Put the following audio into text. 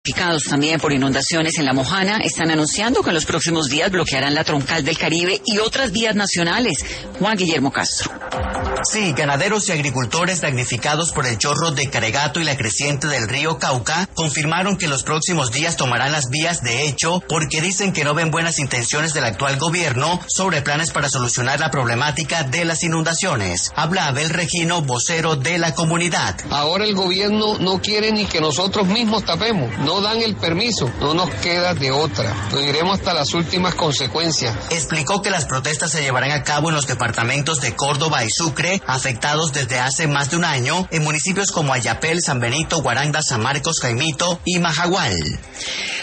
damnificados también por inundaciones en La Mojana están anunciando que en los próximos días bloquearán la troncal del Caribe y otras vías nacionales. Juan Guillermo Castro. Sí, ganaderos y agricultores damnificados por el chorro de Caregato y la creciente del río Cauca confirmaron que en los próximos días tomarán las vías de hecho porque dicen que no ven buenas intenciones del actual gobierno sobre planes para solucionar la problemática de las inundaciones. Habla Abel Regino, vocero de la comunidad. Ahora el gobierno no quiere ni que nosotros mismos tapemos, no dan el permiso, no nos queda de otra, lo diremos hasta las últimas consecuencias. Explicó que las protestas se llevarán a cabo en los departamentos de Córdoba y Sucre, afectados desde hace más de un año en municipios como Ayapel, San Benito, Guaranda, San Marcos, Caimito y Majagual.